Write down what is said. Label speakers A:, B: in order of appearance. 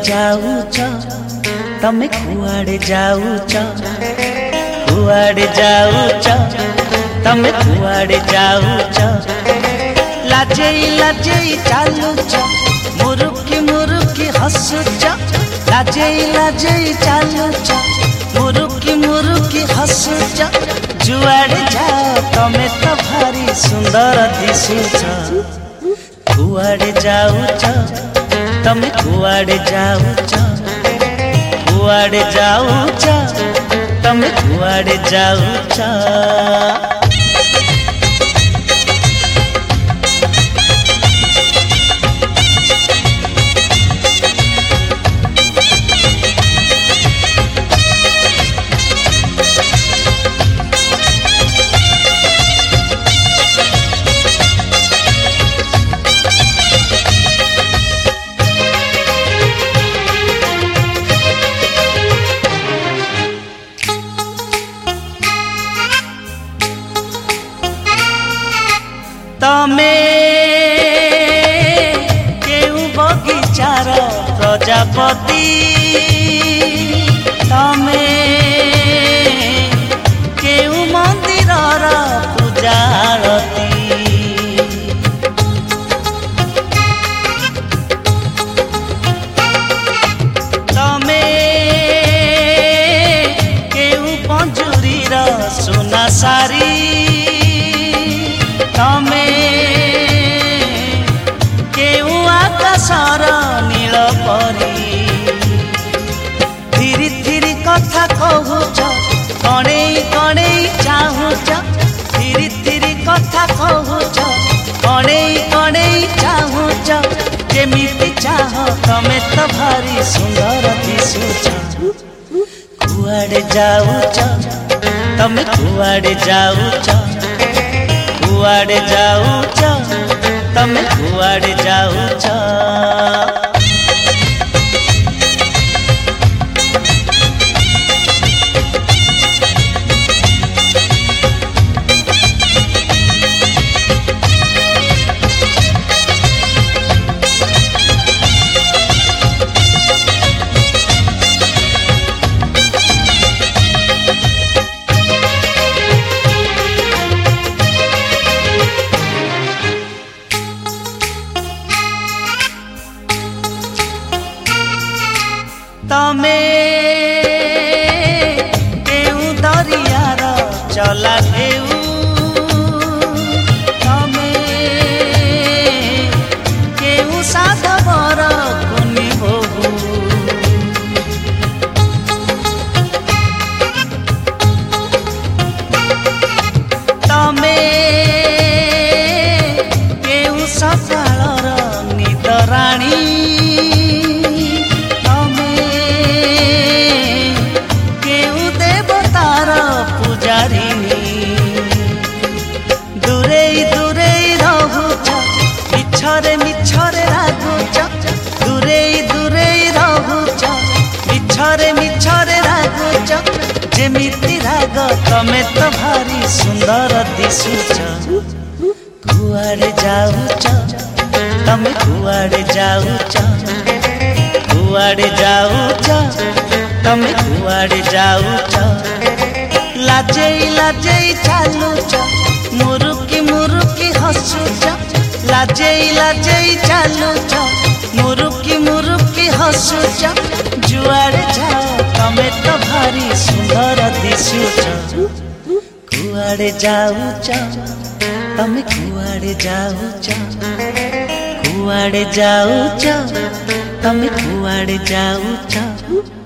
A: जाऊच तमे कुआड़े जाऊच कुआड़े जाऊच तमे कुआड़े जाऊच लाजेई लाजेई चालुच मुरुकी मुरुकी हसुच लाजेई लाजेई चालुच मुरुकी मुरुकी हसुच जुआड़े जाओ तमे तो भारी सुंदर दिसुच कुआड़े जाऊच तमे कुआड़े जाऊच कुआड़े जाऊच तमे कुआड़े जाऊच तमे केउ बगीचार प्रजापति तमे केउ मंदिरर पूजारती तमे केउ पंजुरीर सोना सारी तमे केउ आकाशर नील परी धीरे धीरे कथा कहूच कणेई कणेई चाहूच धीरे धीरे कथा कहूच कणेई कणेई चाहूच जेमिति चाह तमे तो भारी सुंदर दिसुच कुआड़े जाऊच तमे कुआड़े जाऊच कुआड़े जाऊच तमे कुआड़े जाऊच तमे केउ दरियार चला ढेउ तमे केउ साधवर कुनी बहु तमे केउ सकाळर निदराणी दूरे दूरे रहूच मिछरे मिछरे रागुच दूरे दूरे रहूच मिछरे मिछरे रागुच जेमिति राग तमे तो भारी सुंदर दिसुच कुआड़े जाऊच तमे कुआड़े जाऊच कुआड़े जाऊच तमे कुआड़े जाऊच लाजेई लाजेई चालुच मुरुकी मुरुकी हसुच लाजेई लाजेई चालुच मुरुकी मुरुकी हसुच जुआड़े जाओ तमे तो भारी सुंदर दिसुच कुआड़े जाऊच तमे कुआड़े जाऊच कुआड़े जाऊच तमे कुआड़े जाऊच।